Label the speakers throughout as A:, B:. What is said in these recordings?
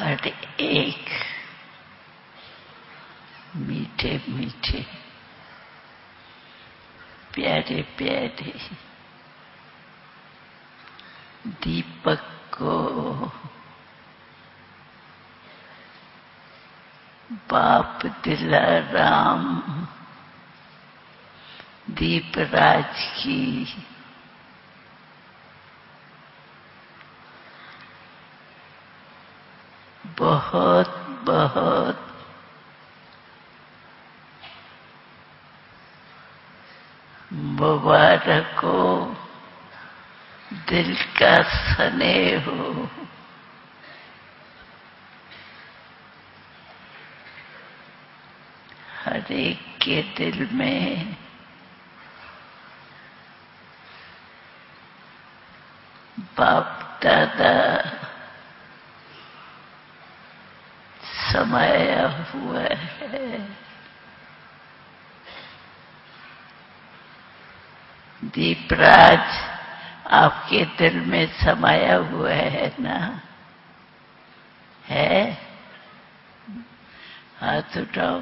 A: हर एक मीठे मीठे प्यारे प्यारे दीपक को बाप दिलाराम दीपराज की बहुत बहुत मुबारक हो, दिल का स्नेह हो। हर एक के दिल में बाप दादा समाया हुआ है। दीपराज आपके दिल में समाया हुआ है ना? है? हाथ उठाओ।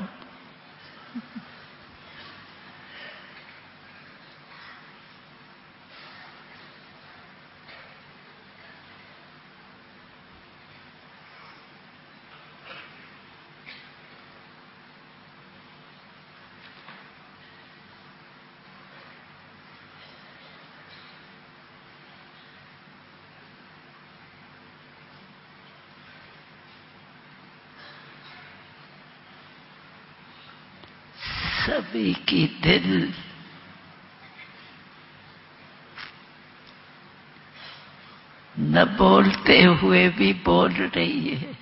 A: सभी की दिल न बोलते हुए भी बोल रही है।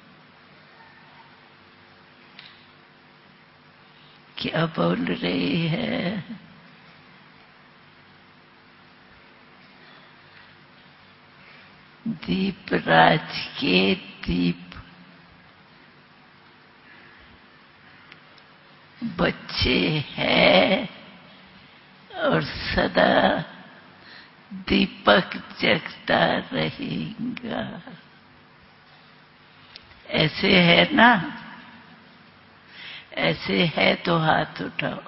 A: क्या बोल रही है? दीपराज के दीप बच्चे हैं और सदा दीपक जगता रहेगा। ऐसे है ना? ऐसे है तो हाथ उठाओ।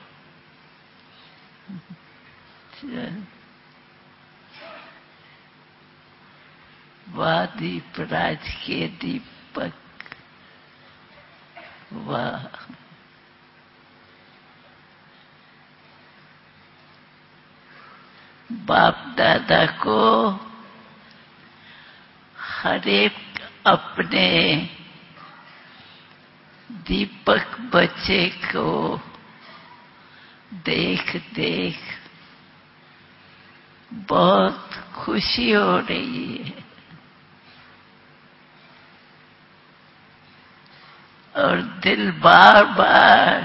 A: वाह दीपराज के दीपक, वाह। बाप दादा को हर एक अपने दीपक बच्चे को देख देख बहुत खुशी हो रही है और दिल बार बार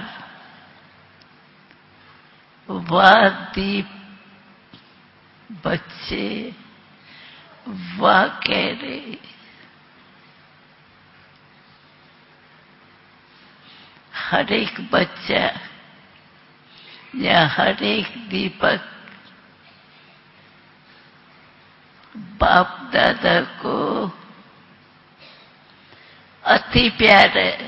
A: वाह दीप बच्चे वाह कह रहे। हर एक बच्चा या हर एक दीपक बाप दादा को अति प्यार है।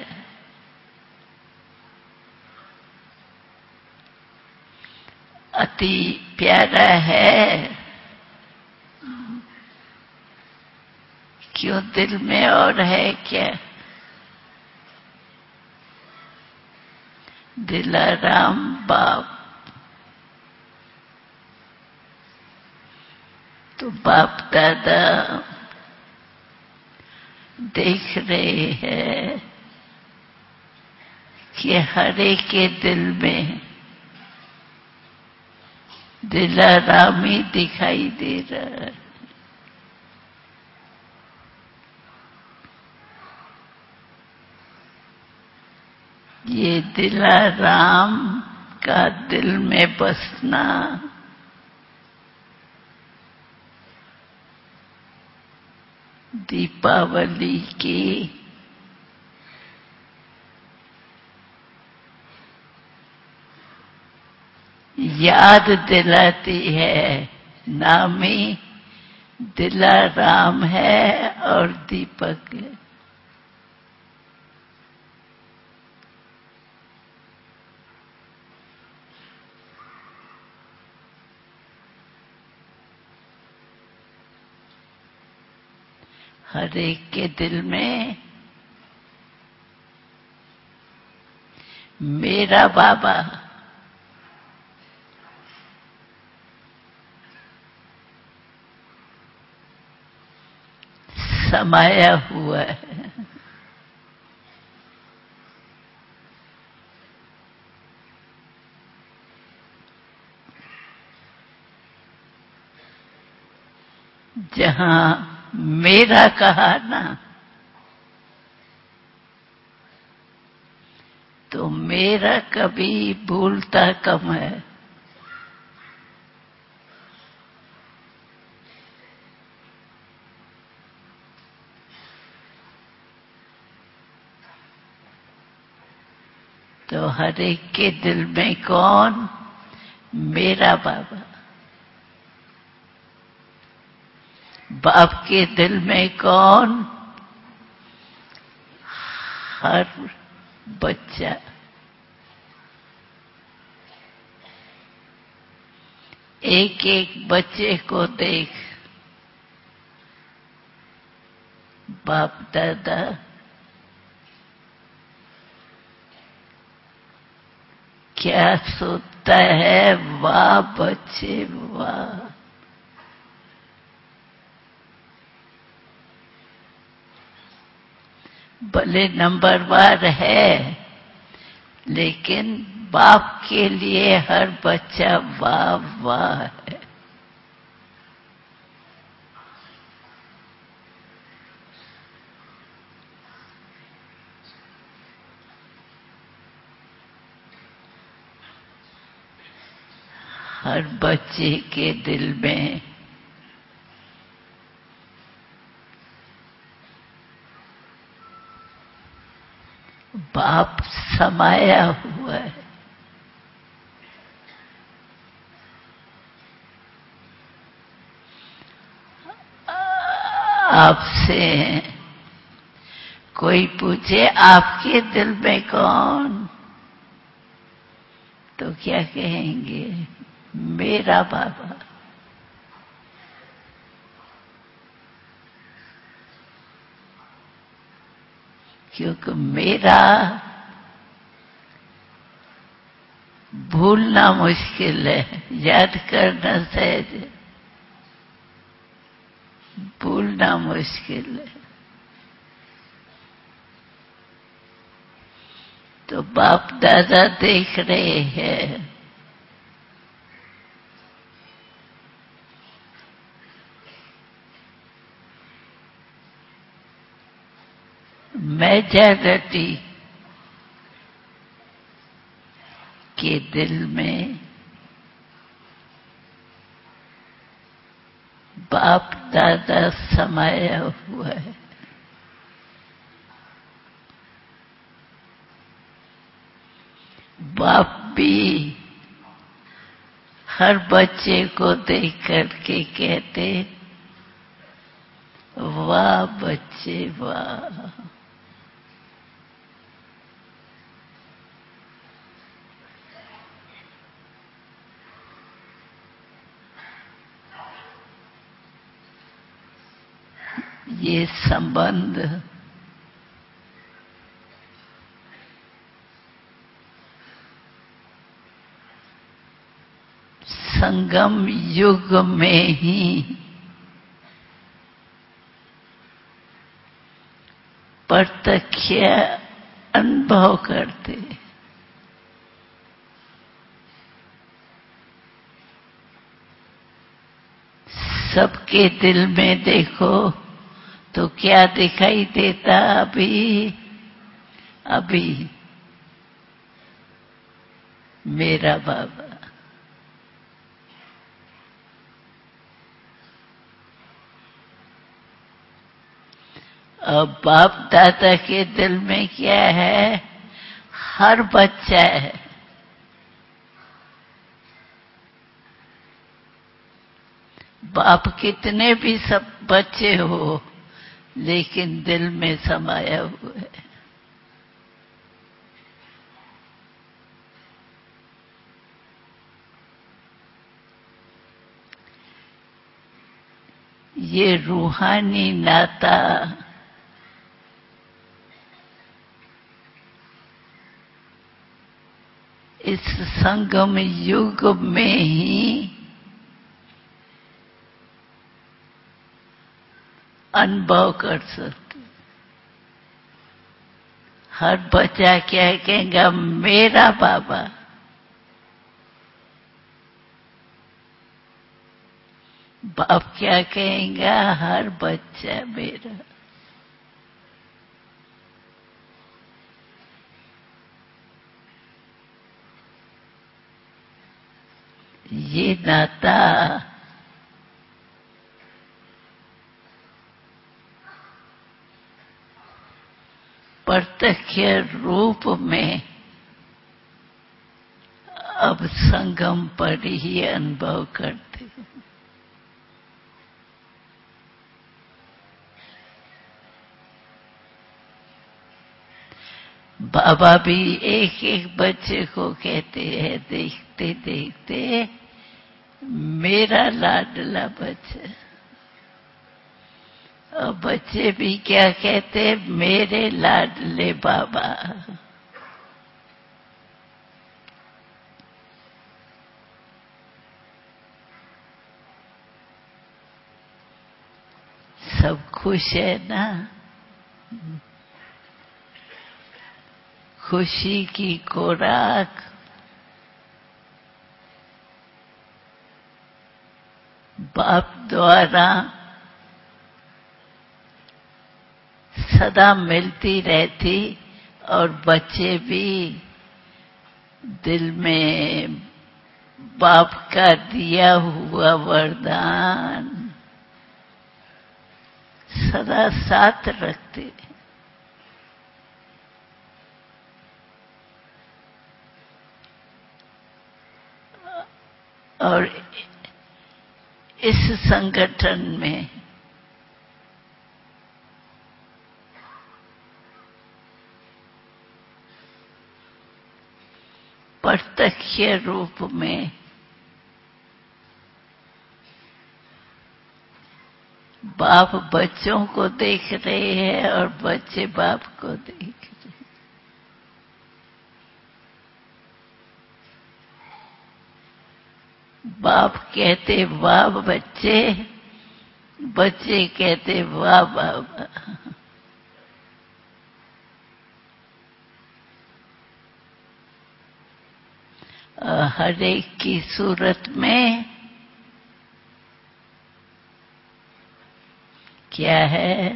A: अति प्यारा है। क्यों, दिल में और है क्या? दिलाराम बाप तो बाप दादा देख रहे हैं कि हर एक के दिल में दिलाराम ही दिखाई दे रहा है। ये दिलाराम का दिल में बसना दीपावली की याद दिलाती है। नाम ही दिलाराम है और दीपक है। हर एक के दिल में मेरा बाबा समाया हुआ है। जहां मेरा कहा ना, तो मेरा कभी भूलता कम है। तो हर एक के दिल में कौन? मेरा बाबा। बाप के दिल में कौन? हर बच्चा। एक एक बच्चे को देख, बाप दादा क्या सोचता है? वाह बच्चे वाह। भले नंबरवार है, लेकिन बाप के लिए हर बच्चा वाह वाह है। हर बच्चे के दिल में बाप समाया हुआ है। आपसे कोई पूछे आपके दिल में कौन, तो क्या कहेंगे? मेरा बाबा। क्योंकि मेरा भूलना मुश्किल है, याद करना सहज है, भूलना मुश्किल है। तो बाप दादा देख रहे हैं, मेजॉरिटी के दिल में बाप दादा समाया हुआ है। बाप भी हर बच्चे को देख करके कहते, वाह बच्चे वाह। ये संबंध संगम युग में ही प्रत्यक्ष अनुभव करते। सबके दिल में देखो तो क्या दिखाई देता? अभी अभी मेरा बाबा। अब बाप दादा के दिल में क्या है? हर बच्चा है। बाप कितने भी सब बच्चे हो, लेकिन दिल में समाया हुआ है। ये रूहानी नाता इस संगम युग में ही अनुभव कर सकते। हर बच्चा क्या कहेगा, मेरा बाबा। बाप क्या कहेगा, हर बच्चा मेरा। ये नाता प्रत्यक्ष रूप में अब संगम पर ही अनुभव करते। बाबा भी एक एक बच्चे को कहते हैं, देखते देखते मेरा लाडला बच्चा। और बच्चे भी क्या कहते, मेरे लाडले बाबा। सब खुश है ना? खुशी की खुराक बाप द्वारा सदा मिलती रहती, और बच्चे भी दिल में बाप का दिया हुआ वरदान सदा साथ रखते। और इस संगठन में प्रत्यक्ष रूप में बाप बच्चों को देख रहे हैं और बच्चे बाप को देख रहे हैं। बाप कहते वाह बच्चे, बच्चे कहते वाह बाबा। हर एक की सूरत में क्या है,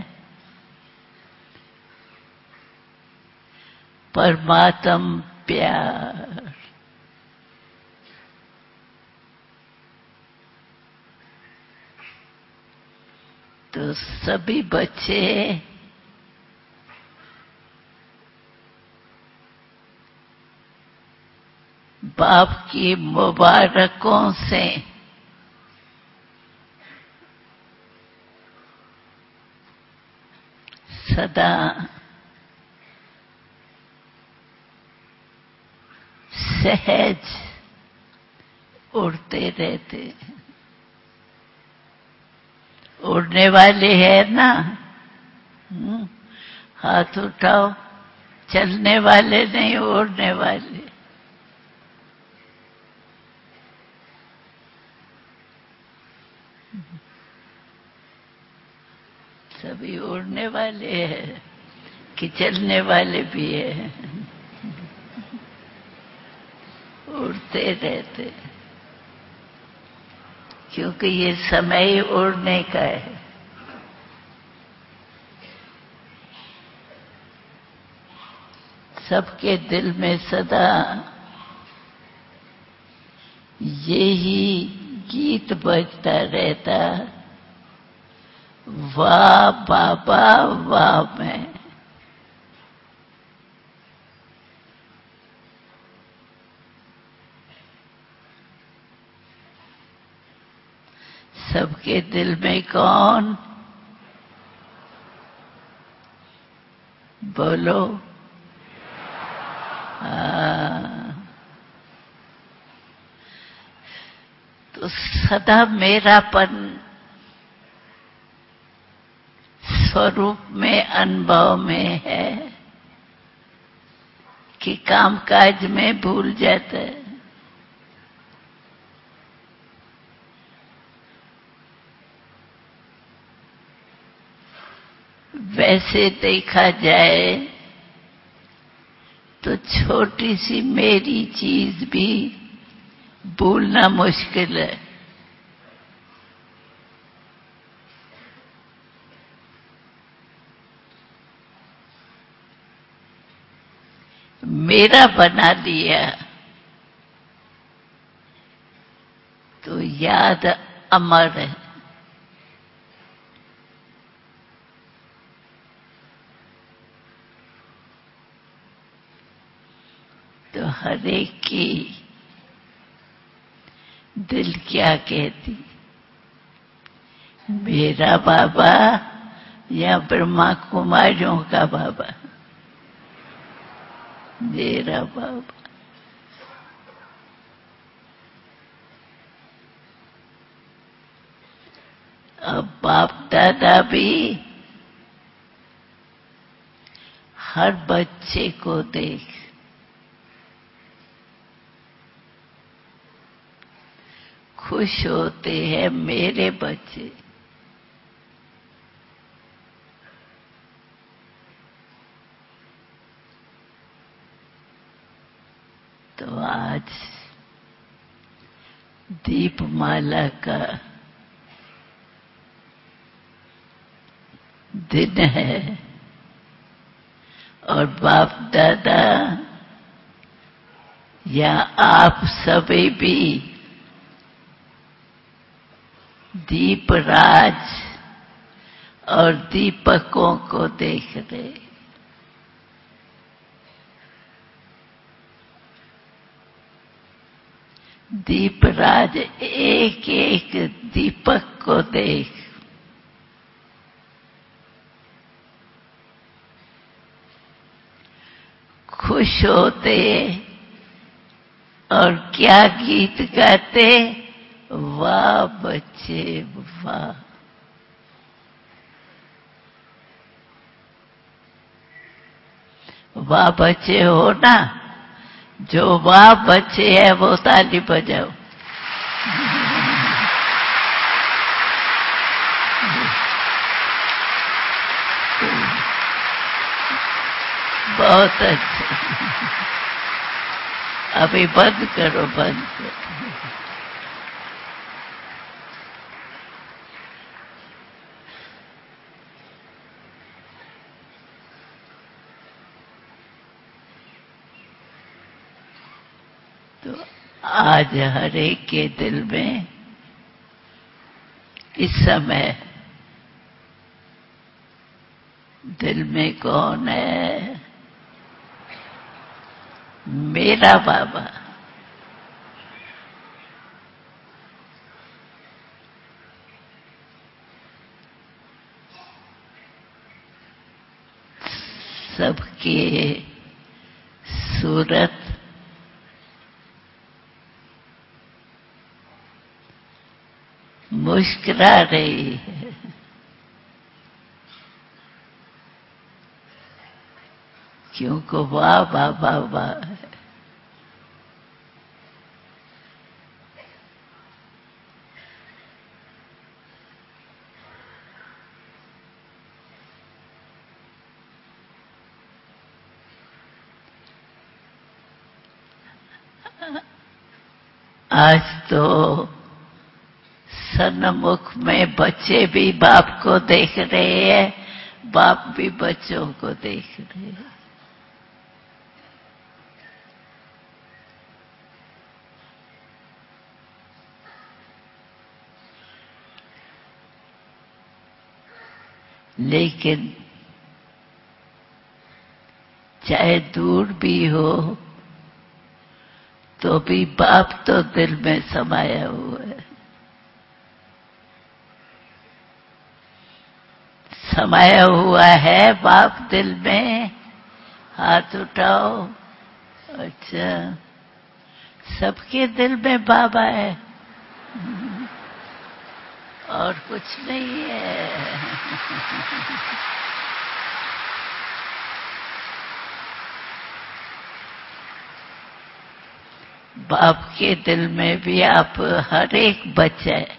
A: परमात्म प्यार। तो सभी बच्चे बाप की मुबारकों से सदा सहज उड़ते रहते। उड़ने वाले हैं ना? हाथ उठाओ। चलने वाले नहीं, उड़ने वाले। सभी उड़ने वाले हैं कि चलने वाले भी हैं? उड़ते रहते, क्योंकि ये समय उड़ने का है। सबके दिल में सदा यही गीत बजता रहता, वाह बाबा वाह मैं। सबके दिल में कौन? बोलो। तो सदा मेरापन स्वरूप में अनुभव में है कि कामकाज में भूल जाता है। वैसे देखा जाए तो छोटी सी मेरी चीज भी भूलना मुश्किल है। मेरा बना लिया तो याद अमर है। तो हर एक की दिल क्या कहती, मेरा बाबा या ब्रह्मा कुमारियों का बाबा? मेरा बाबा। अब बाप दादा भी हर बच्चे को देख खुश होते हैं, मेरे बच्चे। तो आज दीपमाला का दिन है और बाप दादा या आप सभी भी दीपराज और दीपकों को देख रहे। दीपराज एक एक दीपक को देख खुश होते और क्या गीत गाते, वाह बच्चे वाह। वाह बच्चे हो ना, जो वाह बच्चे है वो ताली बजाओ। बहुत अच्छा। अभी बंद करो, बंद करो। तो आज हर एक के दिल में इस समय दिल में कौन है? मेरा बाबा। सबके सूरत मुस्कुरा रही है। क्योंकि वाह बाबा वाह। आज तो सन्मुख में बच्चे भी बाप को देख रहे हैं, बाप भी बच्चों को देख रहे हैं। लेकिन चाहे दूर भी हो तो भी बाप तो दिल में समाया हुआ है। समाया हुआ है बाप दिल में। हाथ उठाओ। अच्छा, सबके दिल में बाबा है। और कुछ नहीं है। बाप के दिल में भी आप हर एक बच्चा है।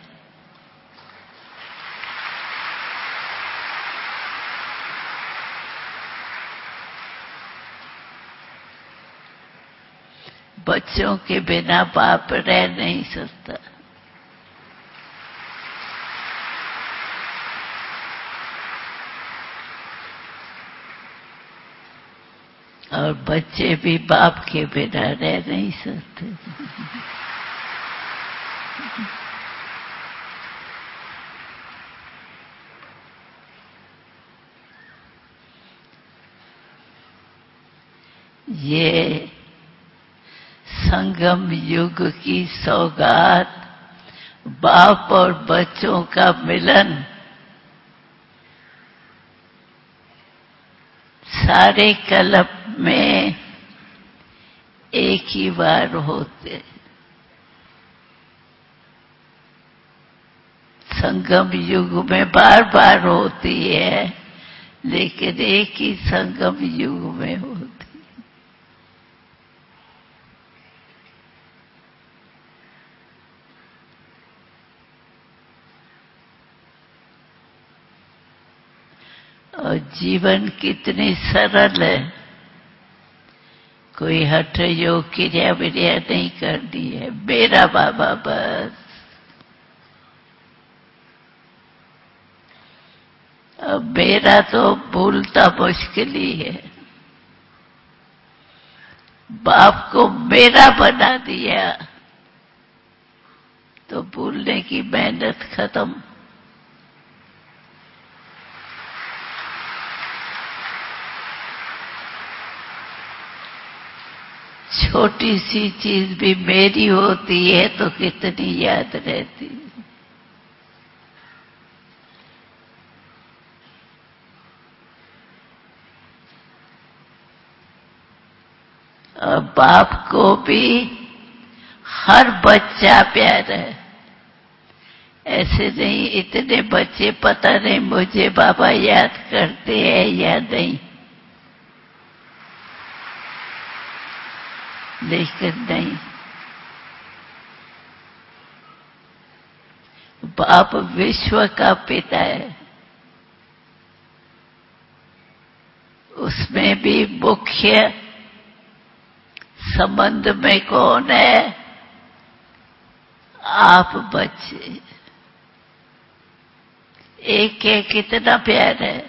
A: बच्चों के बिना बाप रह नहीं सकता। और बच्चे भी बाप के बिना रह नहीं सकते। ये संगम युग की सौगात, बाप और बच्चों का मिलन, सारे कल्प में एक ही बार होते। संगम युग में बार बार होती है, लेकिन एक ही संगम युग में होती। और जीवन कितनी सरल है। कोई हठ योग क्रिया विद्या नहीं करनी है। मेरा बाबा बस। अब मेरा तो भूलता मुश्किल ही है। बाप को मेरा बना दिया तो भूलने की मेहनत खत्म। छोटी सी चीज भी मेरी होती है तो कितनी याद रहती है। और बाप को भी हर बच्चा प्यारा है। ऐसे नहीं इतने बच्चे पता नहीं मुझे बाबा याद करते हैं या नहीं, लेकिन नहीं, बाप विश्व का पिता है। उसमें भी मुख्य संबंध में कौन है? आप बच्चे। एक एक कितना प्यार है।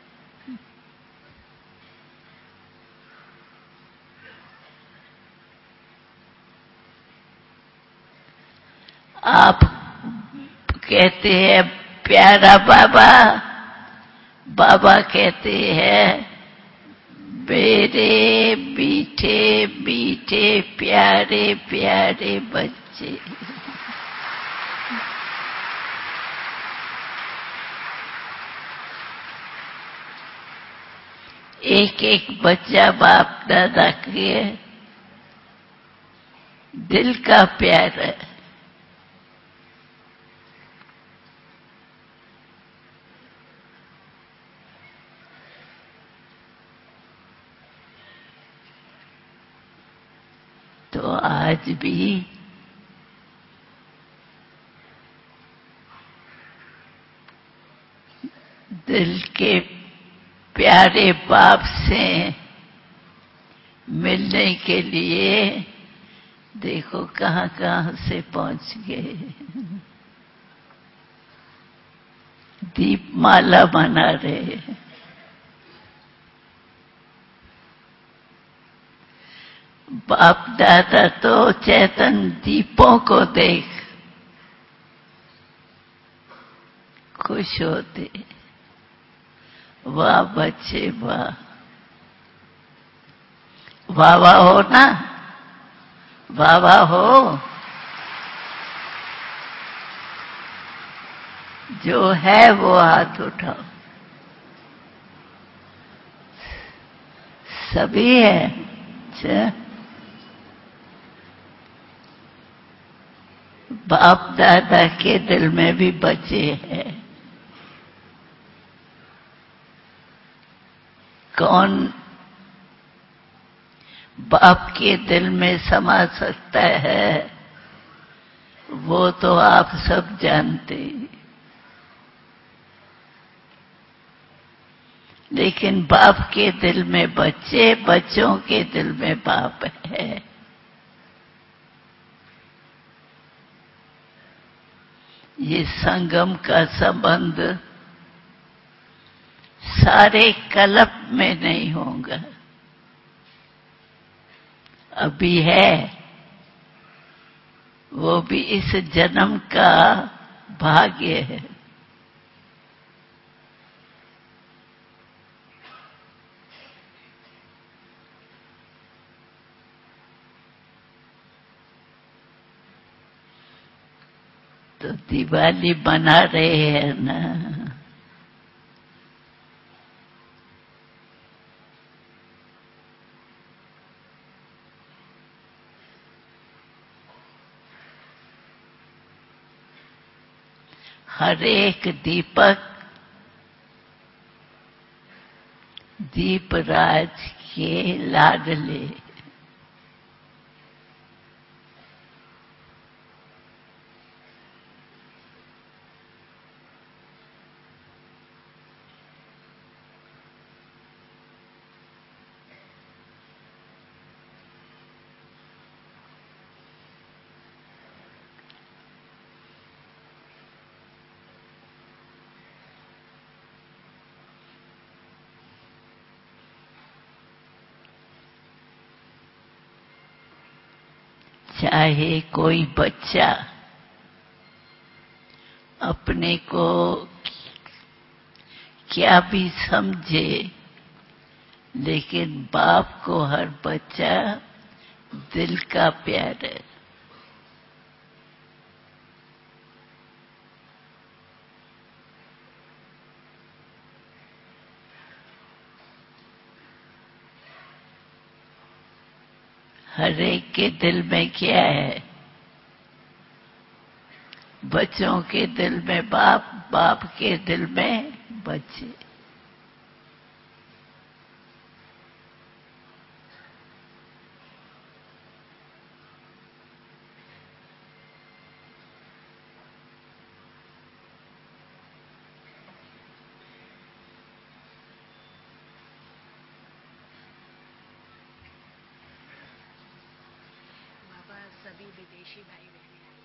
A: आप कहते हैं प्यारा बाबा, बाबा कहते हैं मेरे मीठे मीठे प्यारे प्यारे बच्चे। एक एक बच्चा बाप दादा के दिल का प्यार है। तो आज भी दिल के प्यारे बाप से मिलने के लिए देखो कहां कहां से पहुंच गए। दीपमाला बना रहे। बाप दादा तो चेतन दीपों को देख खुश होते। वाह बच्चे वाह, वाह वाह हो ना, वाह वाह हो। जो है वो हाथ उठाओ। सभी है। अच्छा, बाप दादा के दिल में भी बच्चे हैं। कौन बाप के दिल में समा सकता है वो तो आप सब जानते हैं। लेकिन बाप के दिल में बच्चे, बच्चों के दिल में बाप है। ये संगम का संबंध सारे कल्प में नहीं होगा, अभी है। वो भी इस जन्म का भाग्य है। तो दिवाली मना रहे हैं ना। हर एक दीपक दीपराज के लाडले। चाहे कोई बच्चा अपने को क्या भी समझे, लेकिन बाप को हर बच्चा दिल का प्यार है। हर एक के दिल में क्या है? बच्चों के दिल में बाप, बाप के दिल में बच्चे।
B: बाबा सभी विदेशी भाई बहन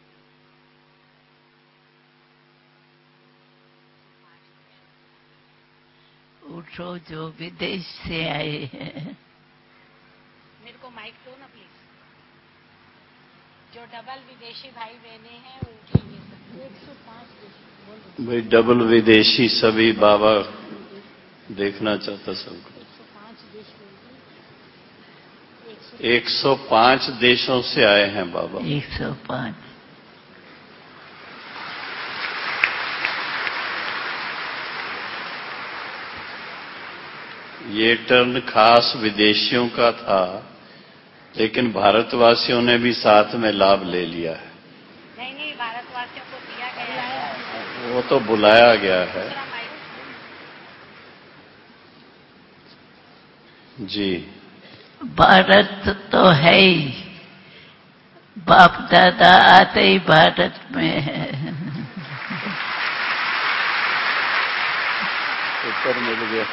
A: उठो जो विदेश से आए हैं।
B: मेरे को माइक दो ना प्लीज। जो डबल विदेशी भाई बहने हैं वो उठेंगे सब। 105
C: भाई डबल विदेशी सभी बाबा देखना चाहता सबको।
B: 105 देश
C: 105 देशों से आए हैं बाबा।
A: 105।
C: ये टर्न खास विदेशियों का था, लेकिन भारतवासियों ने भी साथ में लाभ ले लिया है।
B: नहीं, भारतवासियों को दिया गया है।
C: वो तो बुलाया गया है जी।
A: भारत तो है ही, बाप दादा आते ही भारत में है।
C: उत्तर मिल गया।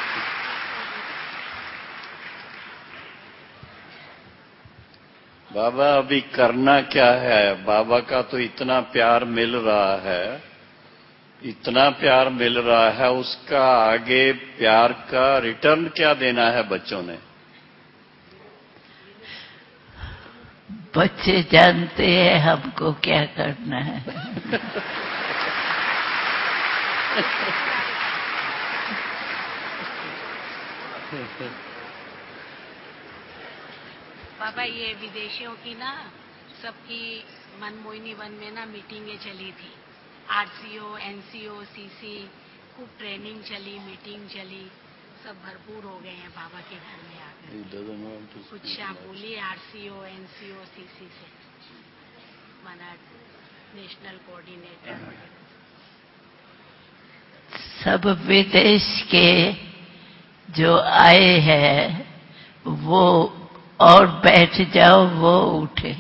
C: बाबा अभी करना क्या है? बाबा का तो इतना प्यार मिल रहा है, इतना प्यार मिल रहा है, उसका आगे प्यार का रिटर्न क्या देना है बच्चों ने?
A: बच्चे जानते हैं हमको क्या करना है।
B: बाबा ये विदेशियों की ना सबकी मनमोहिनी वन में ना मीटिंगें चली थी। आरसीओ, एनसीओ, सीसी, खूब ट्रेनिंग चली, मीटिंग चली, सब भरपूर हो गए हैं बाबा के घर में आकर। कुछ आप बोलिए आरसीओ, एनसीओ, सीसी से मना। National coordinator.
A: सब विदेश के जो आए हैं वो और बैठ जाओ, वो उठे।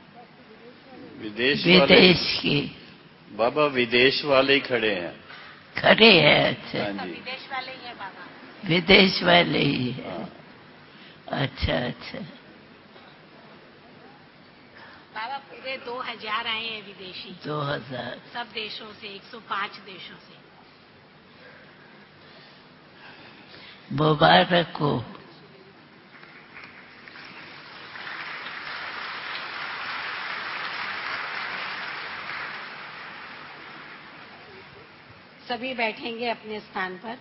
A: विदेश की
C: बाबा, विदेश वाले ही खड़े हैं।
A: खड़े हैं? अच्छा,
C: हाँ जी,
B: विदेश वाले ही है बाबा।
A: विदेश वाले ही है।
C: हाँ।
A: अच्छा अच्छा।
B: बाबा पूरे 2000 आए हैं विदेशी,
A: 2000
B: सब देशों से, 105 देशों से।
A: मुबारक हो।
B: सभी बैठेंगे अपने स्थान पर।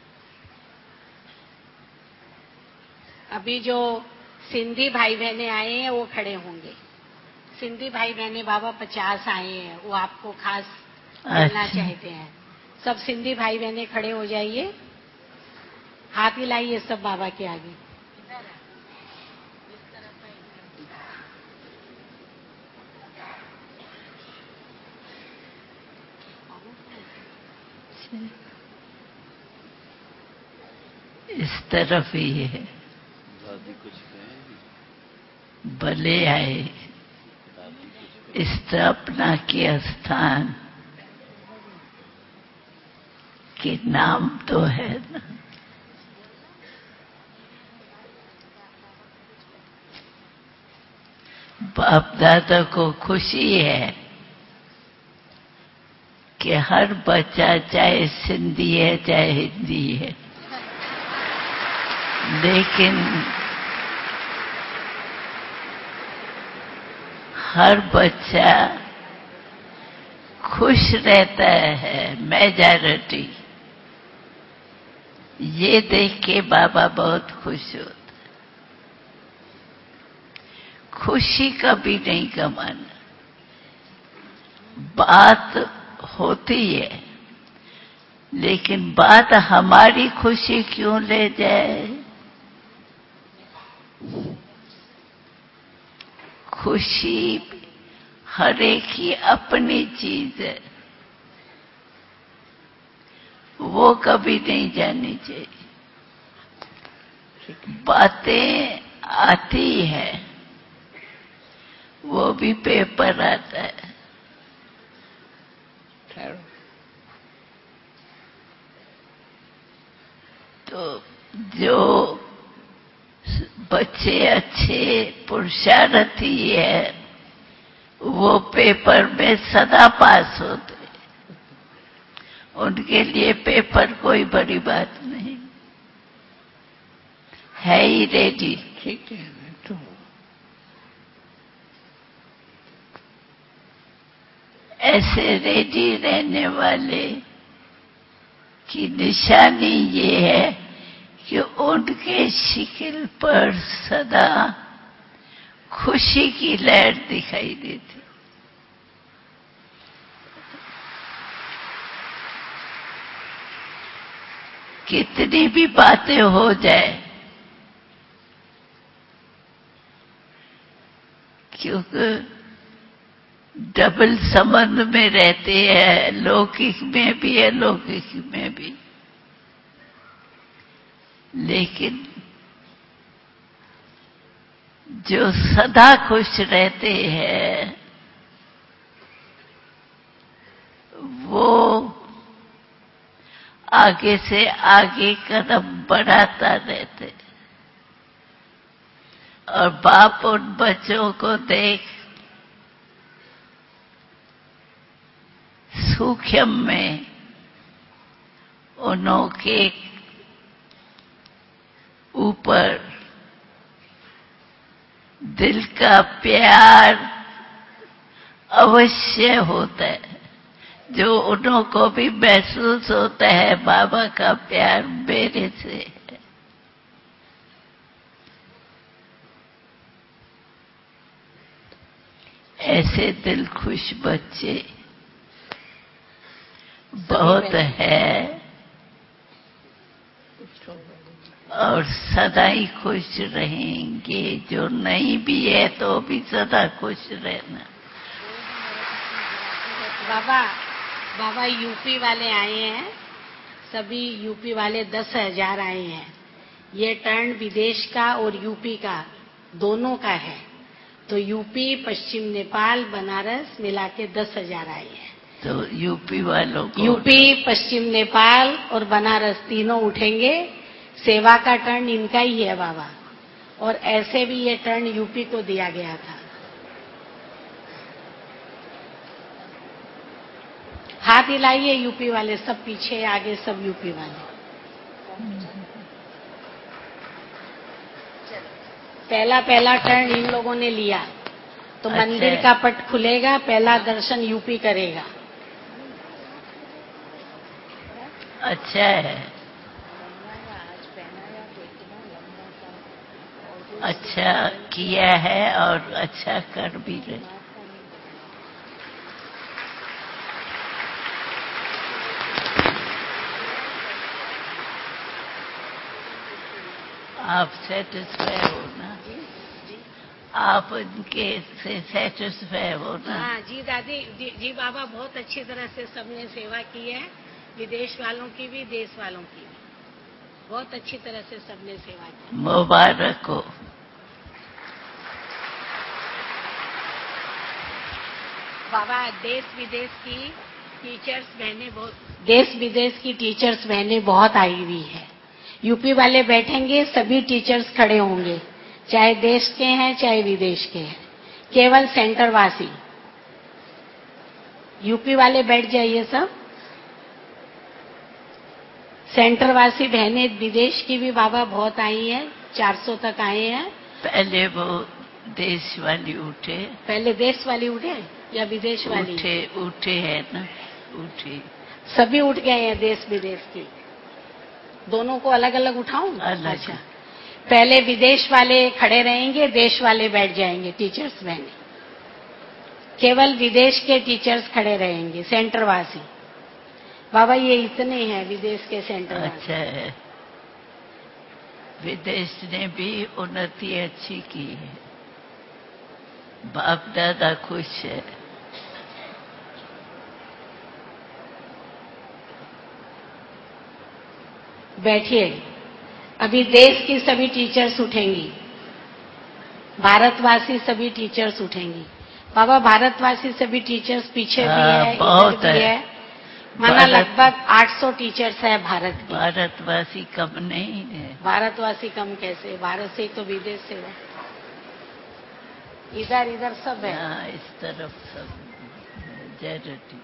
B: अभी जो सिंधी भाई बहने आए हैं वो खड़े होंगे। सिंधी भाई बहने बाबा 50 आए हैं, वो आपको खास मिलना
A: अच्छा।
B: चाहते हैं। सब सिंधी भाई बहने खड़े हो जाइए, हाथ हिलाइए सब बाबा के आगे।
A: इस तरफ ही है।
C: दादी कुछ कहेंगी?
A: भले आए। स्थापना के स्थान के नाम तो है ना। बाप दादा को खुशी है कि हर बच्चा चाहे सिंधी है चाहे हिंदी है, लेकिन हर बच्चा खुश रहता है। मेजॉरिटी ये देख के बाबा बहुत खुश होते। खुशी कभी नहीं कमाना। बात होती है, लेकिन बात हमारी खुशी क्यों ले जाए। खुशी हर एक की अपनी चीज है, वो कभी नहीं जानी चाहिए। बातें आती है, वो भी पेपर आता है। तो जो बच्चे अच्छे पुरुषार्थी है वो पेपर में सदा पास होते। उनके लिए पेपर कोई बड़ी बात नहीं है। ही रेडी। ठीक है तो ऐसे रेडी रहने वाले की निशानी ये है कि उनके शिकिल पर सदा खुशी की लहर दिखाई देती। कितनी भी बातें हो जाए, क्योंकि डबल संबंध में रहते हैं, लौकिक में भी अलौकिक में भी। लेकिन जो सदा खुश रहते हैं वो आगे से आगे कदम बढ़ाता रहते। और बाप उन बच्चों को देख सूक्ष्म में उनके ऊपर दिल का प्यार अवश्य होता है, जो उन्हों को भी महसूस होता है बाबा का प्यार मेरे से है। ऐसे दिल खुश बच्चे बहुत है और सदा ही खुश रहेंगे। जो नहीं भी है तो भी सदा खुश रहना।
B: बाबा बाबा यूपी वाले आए हैं, सभी यूपी वाले 10,000 आए हैं। ये टर्न विदेश का और यूपी का दोनों का है, तो यूपी, पश्चिम नेपाल, बनारस मिला के 10,000 आए हैं।
A: तो यूपी वालों को,
B: यूपी, पश्चिम नेपाल और बनारस तीनों उठेंगे। सेवा का टर्न इनका ही है बाबा, और ऐसे भी ये टर्न यूपी को दिया गया था। हाथ हिलाइए यूपी वाले, सब पीछे आगे सब यूपी वाले। पहला टर्न इन लोगों ने लिया, तो
A: अच्छा।
B: मंदिर का पट खुलेगा, पहला दर्शन यूपी करेगा।
A: अच्छा है, अच्छा किया है और अच्छा कर भी रहे। आप सेटिस्फाई हो ना? आप उनके से सेटिस्फाई हो ना?
B: हाँ जी दादी जी बाबा, बहुत अच्छी तरह से सबने सेवा की है, विदेश वालों की भी, देश वालों की भी। बहुत अच्छी तरह से सबने सेवा की।
A: मुबारक हो।
B: बाबा देश विदेश की टीचर्स बहनें बहुत आई हुई है। यूपी वाले बैठेंगे, सभी टीचर्स खड़े होंगे, चाहे देश के हैं चाहे विदेश के हैं, केवल सेंटर वासी। यूपी वाले बैठ जाइए सब। सेंटर वासी बहनें विदेश की भी बाबा बहुत आई हैं, 400 तक आए हैं।
A: पहले वो देश वाली उठे,
B: पहले देश वाली उठे या विदेश वाली?
A: उठे है ना, उठे।
B: सभी उठ गए हैं, देश विदेश की। दोनों को अलग अलग उठाऊं?
A: अलग।
B: अच्छा, पहले विदेश वाले खड़े रहेंगे, देश वाले बैठ जाएंगे, टीचर्स बहने। केवल विदेश के टीचर्स खड़े रहेंगे, सेंटर वासी। बाबा ये इतने हैं विदेश के सेंटर वासी।
A: अच्छा है, विदेश ने भी उन्नति अच्छी की है, बाप दादा खुश है।
B: बैठिए, अभी देश की सभी टीचर्स उठेंगी, भारतवासी सभी टीचर्स उठेंगी। बाबा भारतवासी सभी टीचर्स पीछे भी है,
A: बहुत
B: इधर भी है। माना लगभग 800 टीचर्स है भारत की।
A: भारतवासी कम नहीं है।
B: भारतवासी कम कैसे, भारत से ही तो विदेश से है। इधर सब है।
A: हाँ, इस तरफ सब मेजॉरिटी,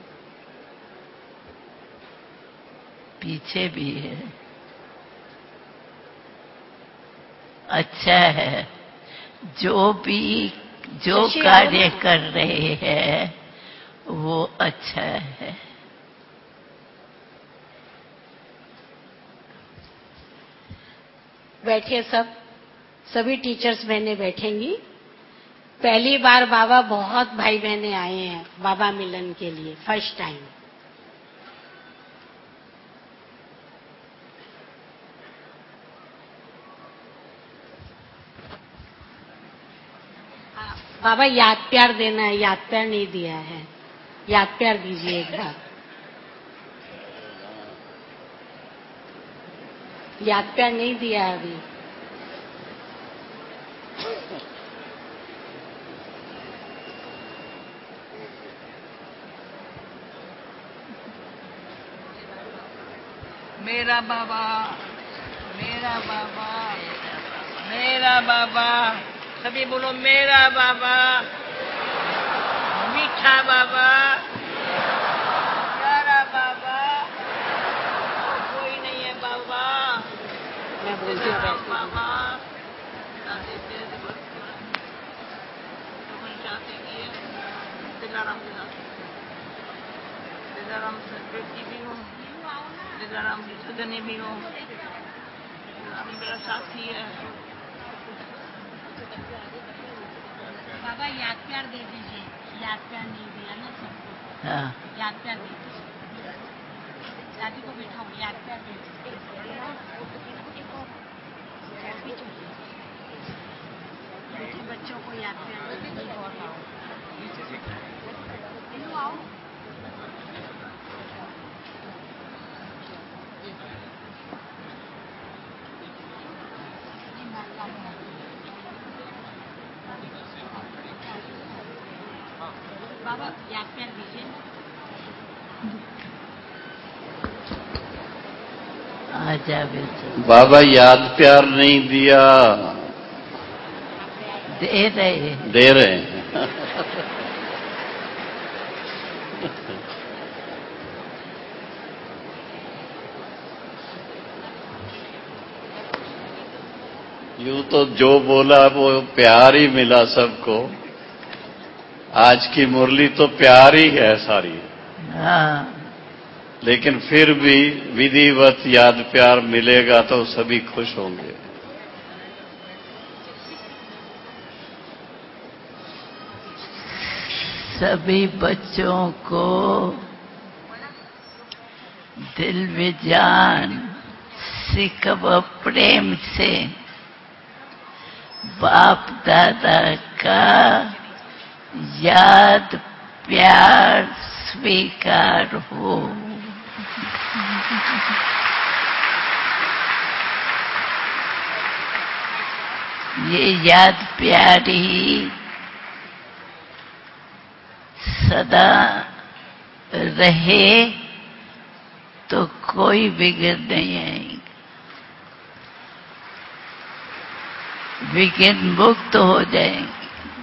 A: पीछे भी है। अच्छा है, जो कार्य कर रहे हैं वो अच्छा है।
B: बैठिए सब, सभी टीचर्स बहनें बैठेंगी। पहली बार बाबा बहुत भाई बहनें आए हैं बाबा मिलन के लिए, फर्स्ट टाइम। बाबा याद प्यार देना है, याद प्यार नहीं दिया है, याद प्यार दीजिए एक बार। याद प्यार नहीं दिया है अभी।
D: मेरा बाबा, मेरा बाबा, मेरा बाबा, सभी बोलो मेरा बाबा, मीठा बाबा, प्यारा बाबा, कोई नहीं है बाबा।
B: मैं बोलती हूँ
D: बाबा दिलाराम की भी हो, दिलाराम की सदने भी हो, दिलाराम मेरा साथी है।
B: बाबा याद प्यार दे दीजिए, याद प्यार नहीं दिया ना सबको।
A: हाँ,
B: याद प्यार दे दीजिए, दादी को बैठाओ, याद प्यार दे दीजिए। बच्चों को याद प्यार दे दीजिए। आओ बाबा याद प्यार दीजिए।
A: आ जावे तो
C: बाबा याद प्यार नहीं दिया,
A: दे रहे।
C: दे रहे हैं। यूं तो जो बोला वो प्यार ही मिला सबको। आज की मुरली तो प्यार ही है सारी,
A: हाँ,
C: लेकिन फिर भी विधिवत याद प्यार मिलेगा तो सभी खुश होंगे।
A: सभी बच्चों को दिल में जान सिकव प्रेम से बाप दादा का याद प्यार स्वीकार हो। ये याद प्यार ही सदा रहे तो कोई बिगड़ नहीं आएगा। विघ्न मुक्त हो जाएंगे।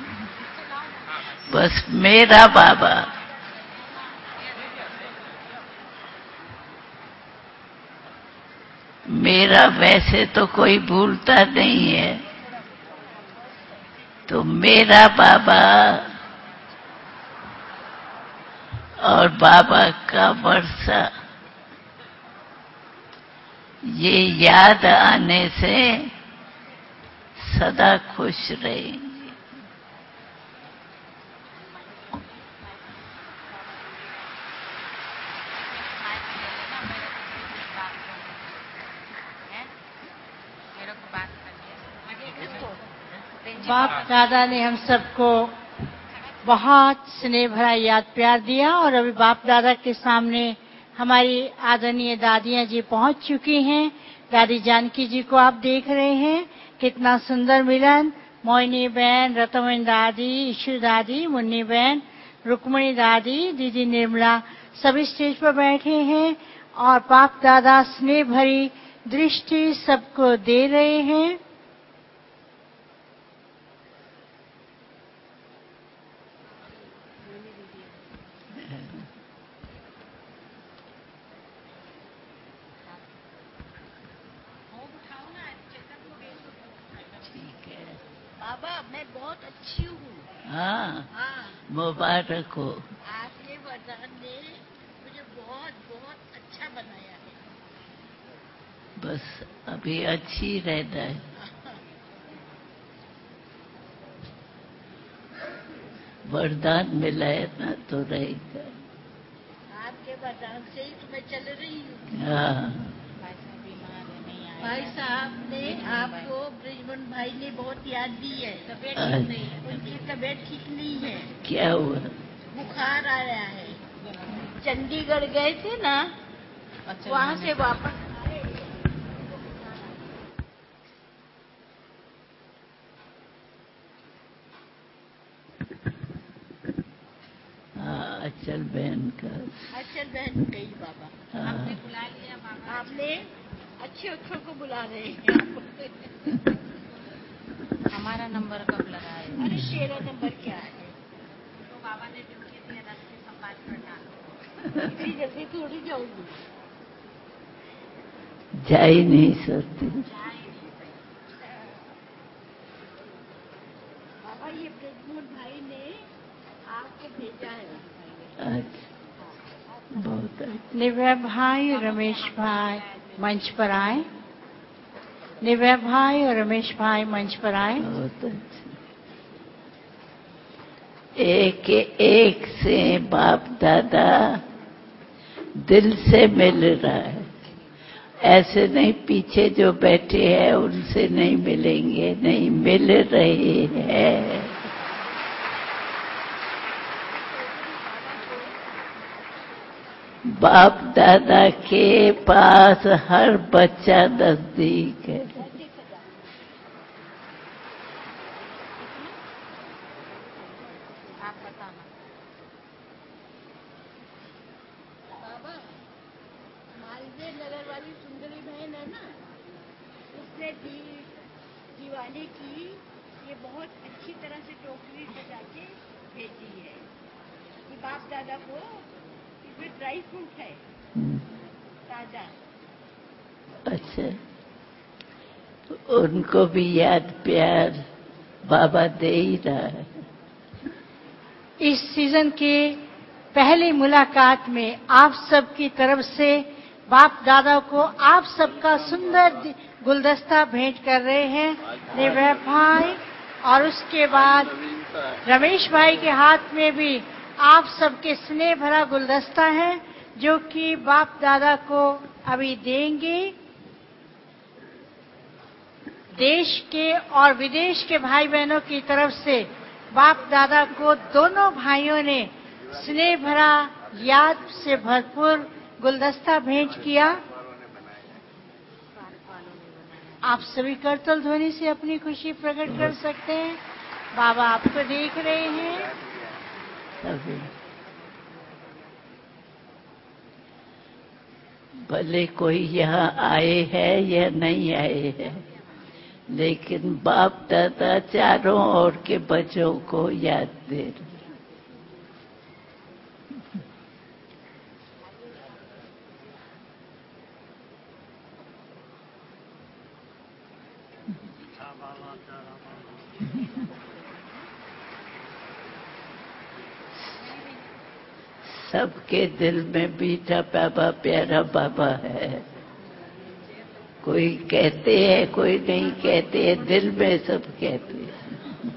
A: बस मेरा बाबा मेरा वैसे तो कोई भूलता नहीं है, तो मेरा बाबा और बाबा का वर्षा ये याद आने से सदा खुश रहेंगे।
E: बाप दादा ने हम सबको बहुत स्नेह भरा याद प्यार दिया और अभी बाप दादा के सामने हमारी आदरणीय दादियां जी पहुंच चुकी हैं। दादी जानकी जी को आप देख रहे हैं, कितना सुंदर मिलन। मोहिनी बहन, रतमन दादी, ईशु दादी, मुन्नी बहन, रुक्मणी दादी, दीदी निर्मला सभी स्टेज पर बैठे हैं और बाप दादा स्नेह भरी दृष्टि सबको दे रहे हैं।
B: बाबा मैं बहुत अच्छी हूँ।
A: हाँ,
B: हाँ,
A: मुबारक हो।
B: आपके वरदान ने मुझे बहुत बहुत अच्छा बनाया है।
A: बस अभी अच्छी रहना है। वरदान मिला है ना तो रहेगा।
B: आपके वरदान से ही तो मैं चल रही हूँ।
A: हाँ,
B: भाई साहब ने आपको ब्रिजमन भाई ने बहुत याद दी है। तबीयत ठीक
A: अच्छा।
B: नहीं है, उनकी तबीयत ठीक नहीं है,
A: क्या हुआ?
B: बुखार आया है। चंडीगढ़ गए थे ना, वहाँ से वापस आए।
A: हाँ, अचल बहन का।
B: अचल बहन गई बाबा।
A: हाँ।
B: आपने बुला लिया बाबा। आपने अच्छे अच्छों को बुला रहे हैं।
F: हमारा नंबर कब लगाए?
B: अरे 13 नंबर क्या है? तो बाबा ने ड्यूटी दिया रथ की संभाल करना। इतनी जल्दी थोड़ी जाऊंगी।
A: जा ही नहीं सकती।
B: बाबा ये ब्रिजमोहन भाई ने आपको भेजा है।
A: अच्छा, बहुत अच्छा।
E: निव्या भाई, रमेश भाई मंच पर आए। निव्या भाई और रमेश भाई मंच पर आए।
A: बहुत अच्छा। एक एक से बाप दादा दिल से मिल रहा है। ऐसे नहीं पीछे जो बैठे हैं उनसे नहीं मिलेंगे, नहीं मिल रहे हैं। बाप दादा के पास हर बच्चा नजदीक है।
F: आप बताना।
G: बाबा, मालवीय नगर वाली सुंदरी बहन है ना, उसने दिवाली की ये बहुत अच्छी तरह से टोकरी सजा के भेजी है कि बाप दादा को इसमें ड्राई फ्रूट है ताजा।
A: अच्छा, उनको भी याद प्यार बाबा दे ही रहा है।
E: इस सीजन के पहली मुलाकात में आप सबकी तरफ से बाप दादा को आप सबका सुंदर गुलदस्ता भेंट कर रहे हैं निर्भय भाई, और उसके बाद रमेश भाई के हाथ में भी आप सबके स्नेह भरा गुलदस्ता है जो कि बाप दादा को अभी देंगे। देश के और विदेश के भाई बहनों की तरफ से बाप दादा को दोनों भाइयों ने स्नेह भरा याद से भरपूर गुलदस्ता भेंट किया। आप सभी करतल ध्वनि से अपनी खुशी प्रकट कर सकते हैं। बाबा आपको देख रहे हैं।
A: सभी भले कोई यहाँ आए हैं या नहीं आए हैं, लेकिन बाप दादा चारों ओर के बच्चों को याद दे रहे। सबके दिल में मीठा बाबा प्यारा बाबा है। कोई कहते हैं, कोई नहीं कहते हैं, दिल में सब कहते हैं।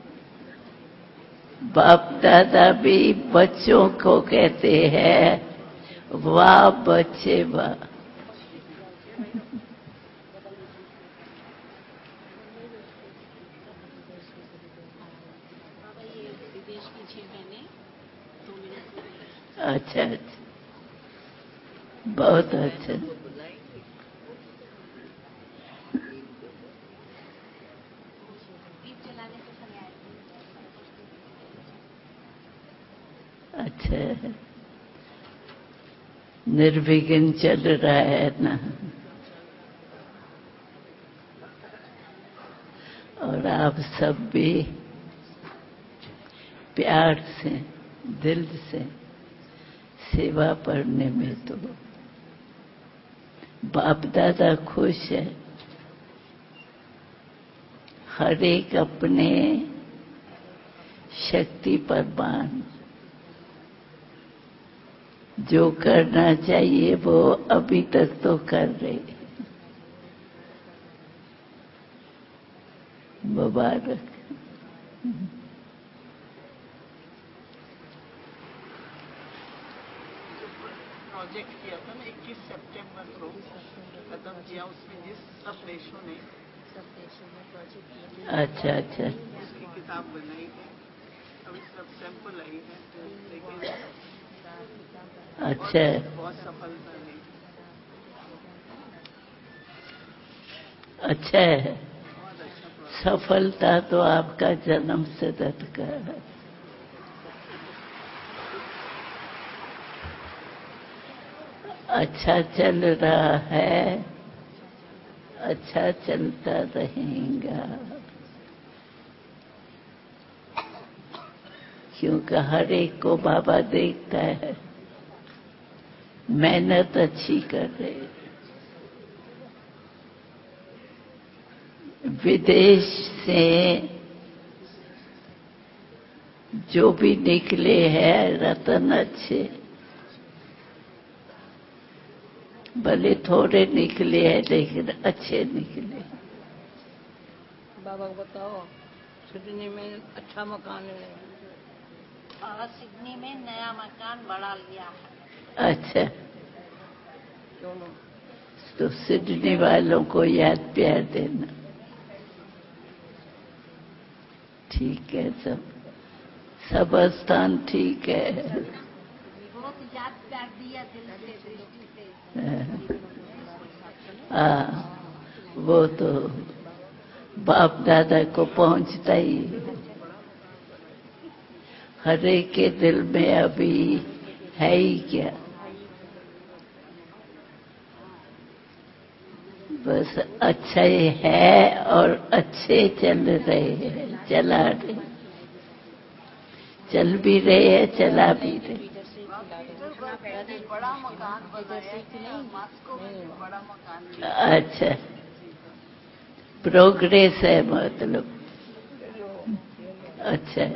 A: बाप दादा भी बच्चों को कहते हैं, वाह बच्चे वाह।
B: विदेश की 6 बहनें 2 मिनट में।
A: अच्छा अच्छा, बहुत अच्छा।
B: दीप जलाने के समय आए थे।
A: अच्छा है, निर्विघ्न चल रहा है ना। और आप सब भी प्यार से दिल से सेवा पढ़ने में तो बाप दादा खुश है। हर एक अपने शक्ति प्रमाण जो करना चाहिए वो अभी तक तो कर रहे। मुबारक।
D: प्रोजेक्ट किया था ना 21 सितंबर को खत्म किया, उसमें जिस सब देशों ने प्रोजेक्ट किया।
A: अच्छा अच्छा,
D: उसकी किताब बनाई है। अभी सब सैंपल आई है, लेकिन
A: अच्छा
D: बहुत सफलता रही।
A: अच्छा है।
D: बहुत अच्छा प्रोजेक्ट।
A: सफलता तो आपका जन्म सिद्ध का है। अच्छा चल रहा है, अच्छा चलता रहेगा, क्योंकि हर एक को बाबा देखता है। मेहनत अच्छी कर रहे। विदेश से जो भी निकले हैं रतन अच्छे, भले थोड़े निकले हैं लेकिन अच्छे निकले।
D: बाबा को बताओ, सिडनी में अच्छा मकान है।
F: और सिडनी में नया मकान बड़ा लिया है।
A: अच्छा,
D: दोनों
A: तो सिडनी वालों को याद प्यार देना। ठीक है, सब सब स्थान ठीक है।
G: बहुत याद प्यार
F: प्यार दिया दिल से दृष्टि से।
A: वो तो बाप दादा को पहुंचता ही हर एक के दिल में अभी है ही क्या। बस अच्छा ही है और अच्छे चल रहे हैं, चला रहे, चल भी रहे हैं, चला भी रहे।
D: बड़ा मकान बनाया, मास्को में भी बड़ा मकान।
A: अच्छा, प्रोग्रेस है मतलब। अच्छा,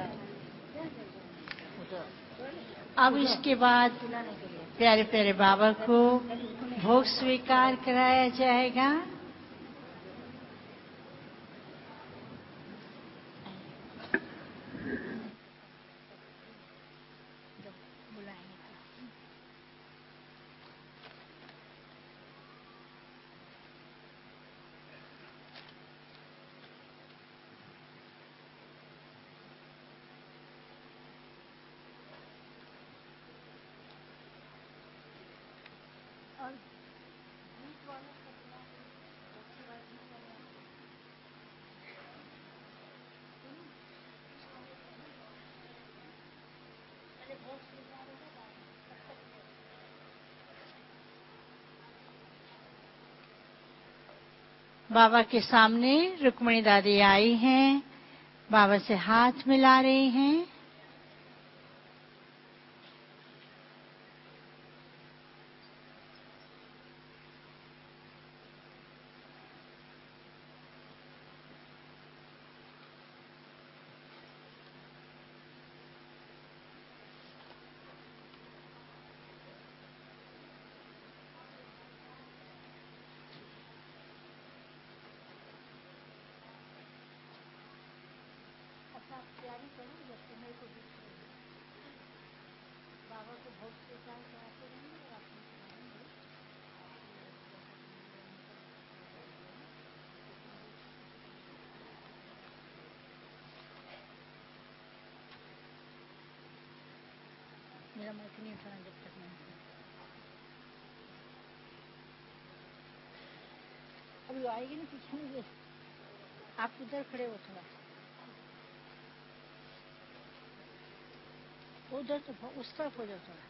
E: अब इसके बाद प्यारे प्यारे बाबा को भोग स्वीकार कराया जाएगा। बाबा के सामने रुक्मणी दादी आई हैं, बाबा से हाथ मिला रही हैं। मेरा माइक नहीं उठाना जब तक नहीं। अभी आएगी ना पीछे मुझे, आप उधर खड़े हो थोड़ा, उधर तो उस तरफ हो जाओ थोड़ा।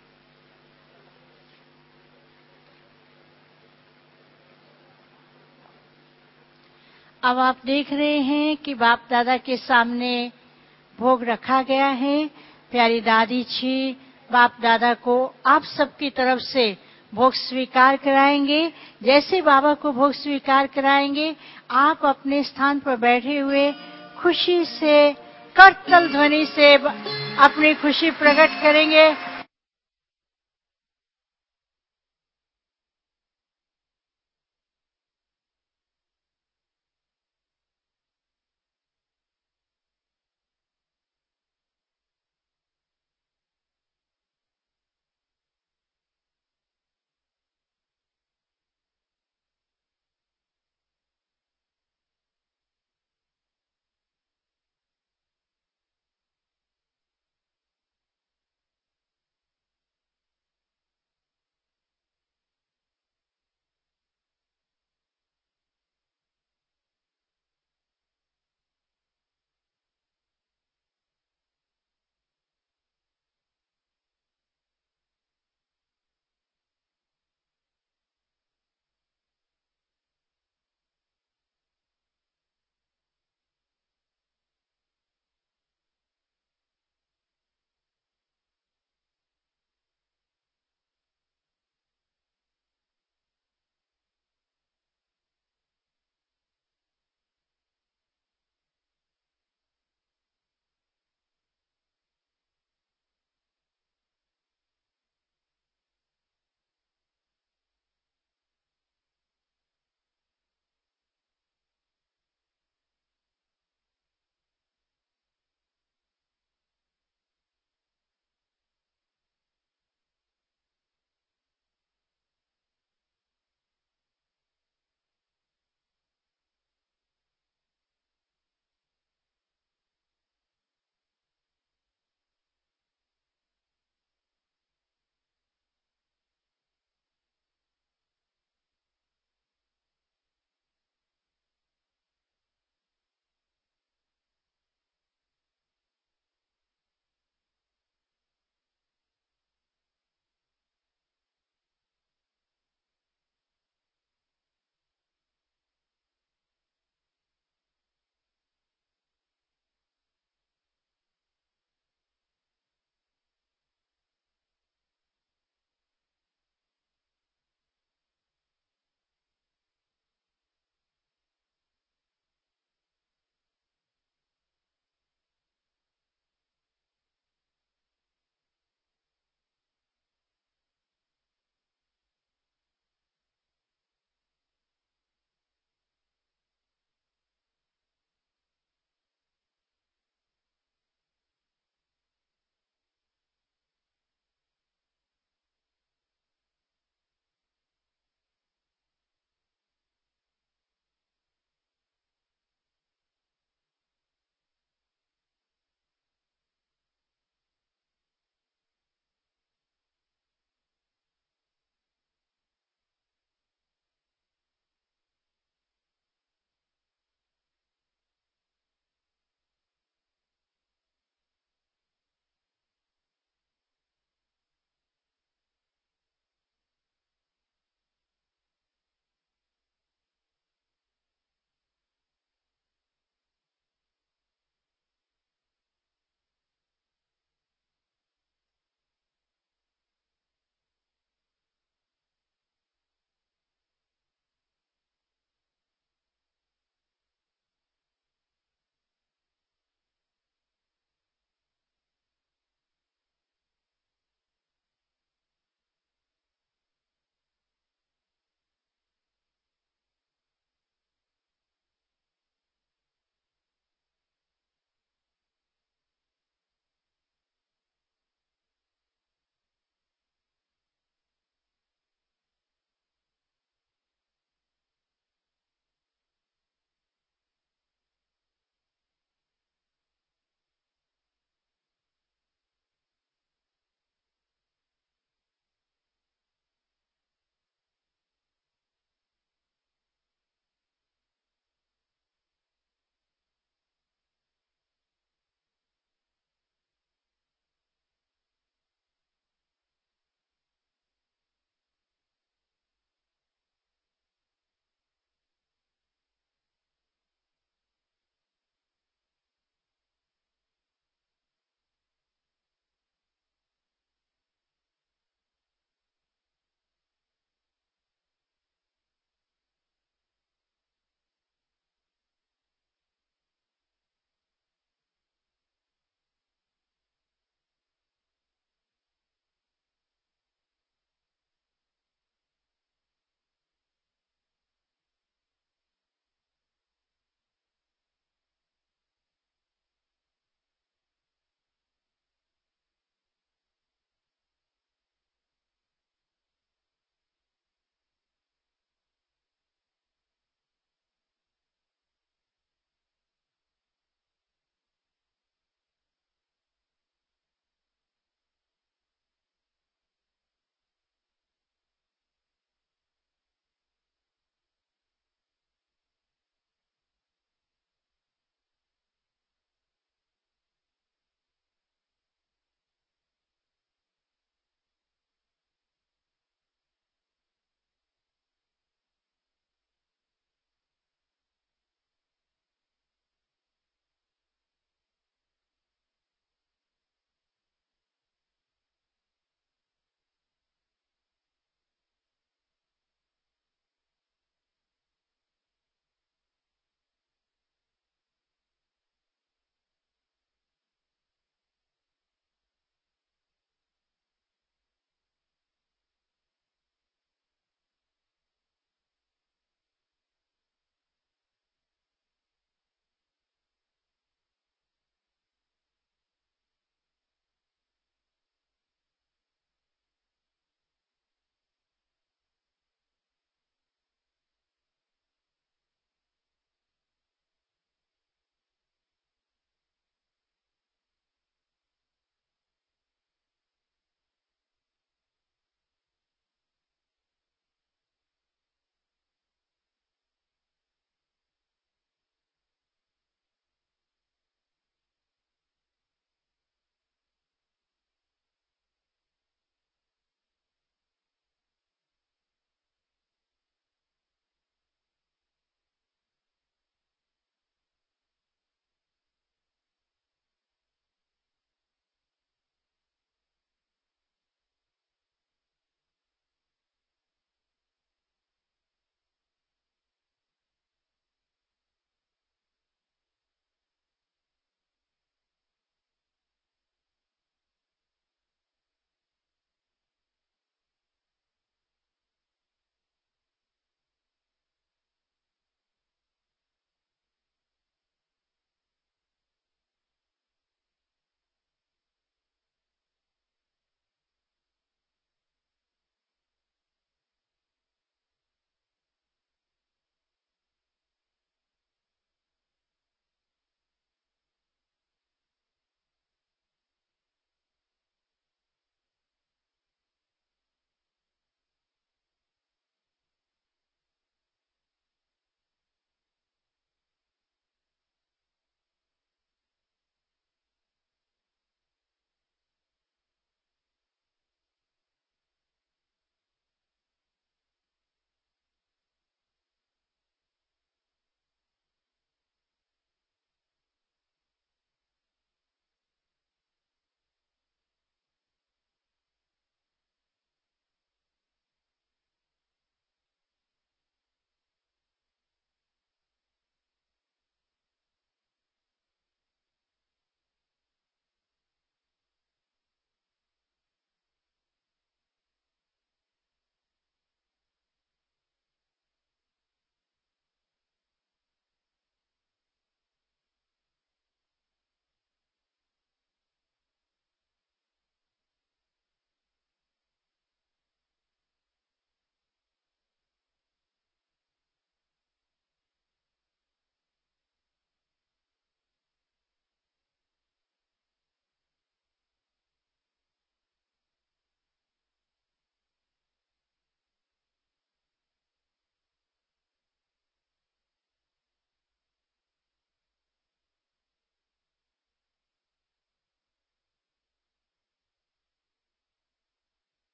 E: अब आप देख रहे हैं कि बाप दादा के सामने भोग रखा गया है। प्यारी दादी जी बाप दादा को आप सबकी तरफ से भोग स्वीकार कराएंगे। जैसे बाबा को भोग स्वीकार कराएंगे, आप अपने स्थान पर बैठे हुए खुशी से करतल ध्वनि से अपनी खुशी प्रकट करेंगे।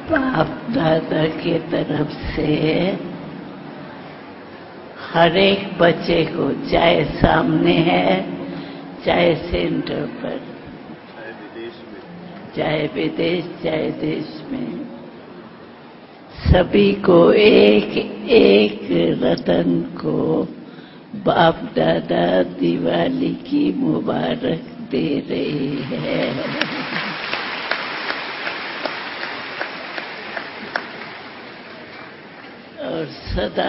A: बाप दादा के तरफ से हर एक बच्चे को, चाहे सामने है, चाहे सेंटर पर, चाहे विदेश, चाहे देश में, सभी को एक एक रतन को बाप दादा दिवाली की मुबारक दे रही है। और सदा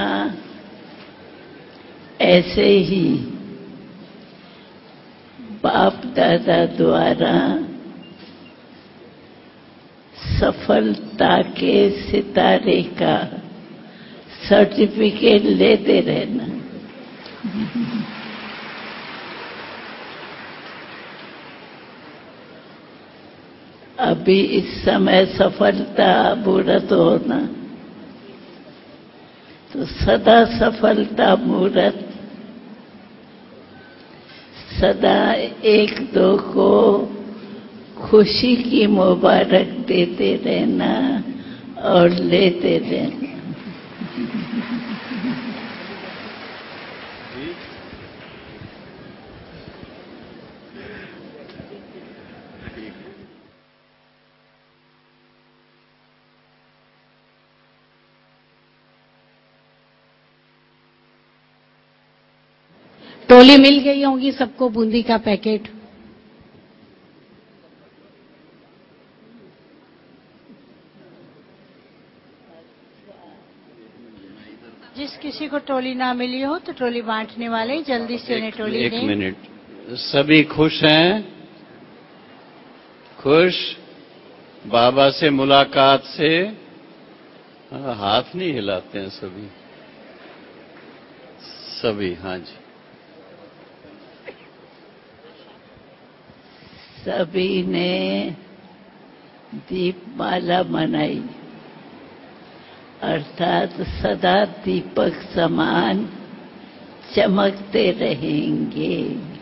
A: ऐसे ही बाप दादा द्वारा सफलता के सितारे का सर्टिफिकेट लेते रहना। अभी इस समय सफलता मूर्त होना, तो सदा सफलता मूर्त, सदा एक दो को खुशी की मुबारक देते रहना और लेते रहना।
B: टोली मिल गई होगी सबको बूंदी का पैकेट।
E: जिस किसी को टोली ना मिली हो तो टोली बांटने वाले जल्दी से उन्हें टोली दें।
C: एक मिनट, सभी खुश हैं? खुश बाबा से मुलाकात से? हाथ नहीं हिलाते हैं सभी? सभी, हाँ जी।
A: सभी ने दीपमाला मनाई, अर्थात सदा दीपक समान चमकते रहेंगे।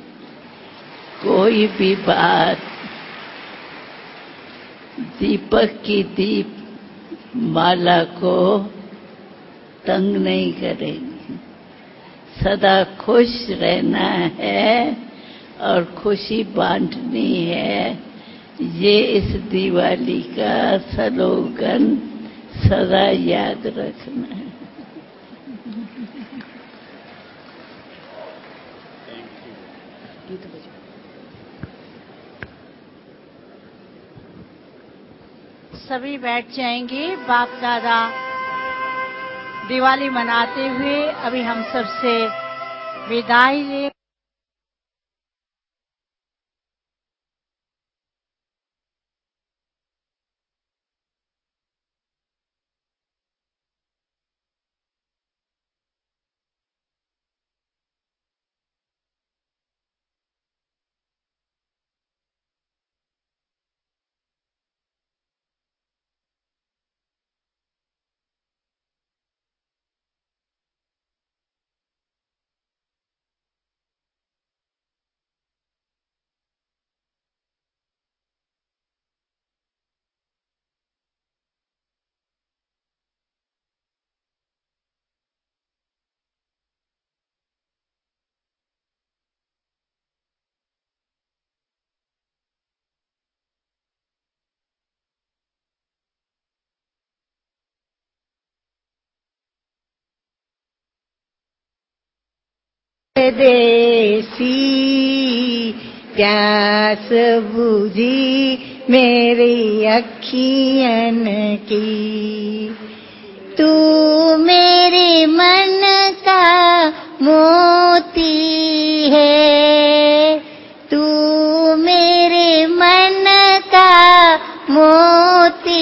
A: कोई भी बात दीपक की दीप माला को तंग नहीं करेगी। सदा खुश रहना है और खुशी बांटनी है। ये इस दिवाली का स्लोगन सदा याद रखना है।
E: सभी बैठ जाएंगे। बाप दादा दिवाली मनाते हुए अभी हम सबसे विदाई ले।
H: देसी प्यास बुझी मेरी अखियन की, तू मेरे मन का मोती है, तू मेरे मन का मोती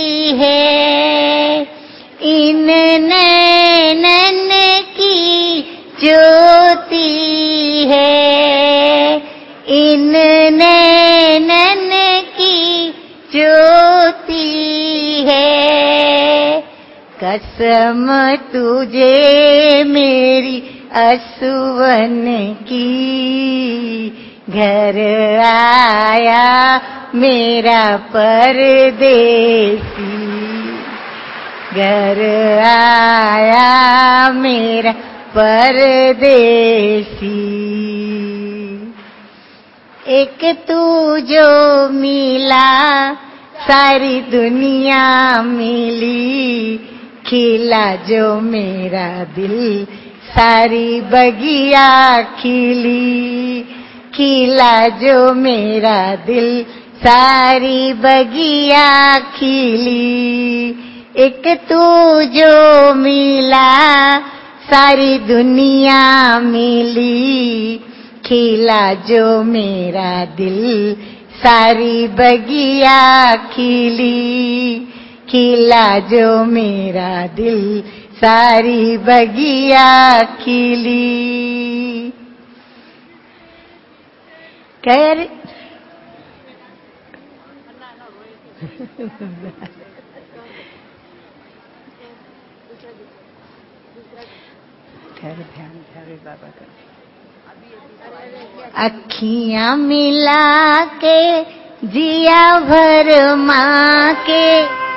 H: है। इन नैनन की ज्योति है, इन नैनन की ज्योति है। कसम तुझे मेरी असुवन की, घर आया मेरा परदेसी। घर आया मेरा परदेसी। एक तू जो मिला सारी दुनिया मिली, खिला जो मेरा दिल सारी बगिया खिली, खिला जो मेरा दिल सारी बगिया खिली। एक तू जो मिला सारी दुनिया मिली, खिला जो मेरा दिल सारी बगिया खिली, खिला जो मेरा दिल सारी बगिया खिली। कर बाबा का अखियां मिला के जिया भर माँ के